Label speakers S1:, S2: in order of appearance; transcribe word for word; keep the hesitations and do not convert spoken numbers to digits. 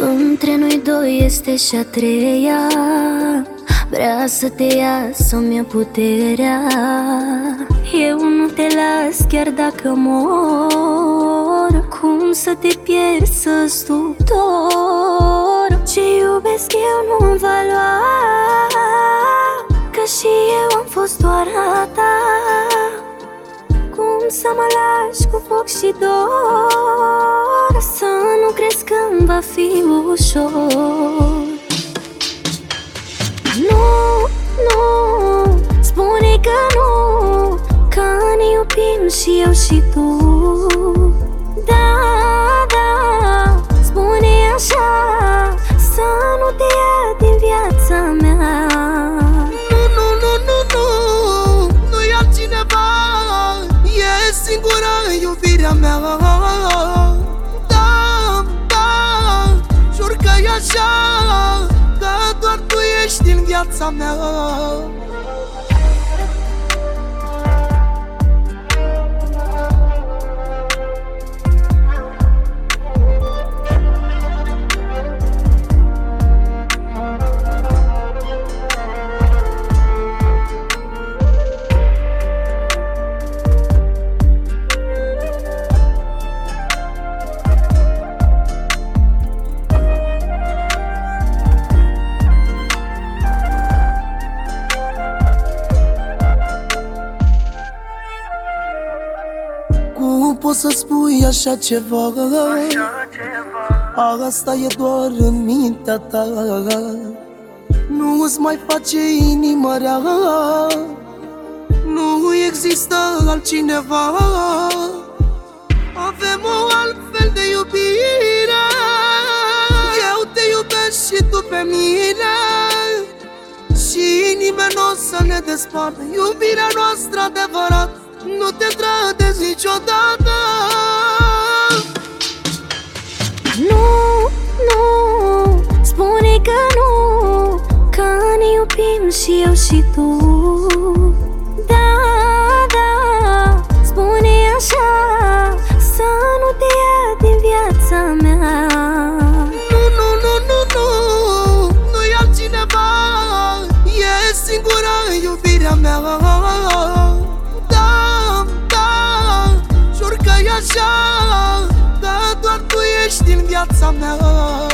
S1: Între noi doi este și a treia. Vrea să te ia, să-mi ia puterea. Eu nu te las chiar dacă mor. Cum să te pierd, să-ți duc dor? Ce iubesc eu nu-mi va lua, că și eu am fost doar a ta. Cum să mă lași cu foc și dor? Să nu crezi că-mi va fi ușor. Nu, nu, spune că nu, că ne iubim și eu și tu. Da, da, spune așa, să nu te ia din viața mea.
S2: Nu, nu, nu, nu, nu, nu-i altcineva, e singura iubirea mea. Da, da, jur că e așa, că doar tu ești din viața mea. Cum poți să spui așa ceva? Asta e doar în mintea ta. Nu-ți mai face inima rea, nu există altcineva. Avem o altfel de iubire, eu te iubesc și tu pe mine, și nimeni n-o să ne despartă. Iubirea noastră adevărată nu te trădezi niciodată.
S1: Nu, nu, spune că nu, că ne iubim și eu și tu. Da, da, spune așa, să nu te ia din viața mea.
S2: Nu, nu, nu, nu, nu, nu-i altcineva, e singura iubirea mea. Așa, că doar tu ești din viața mea.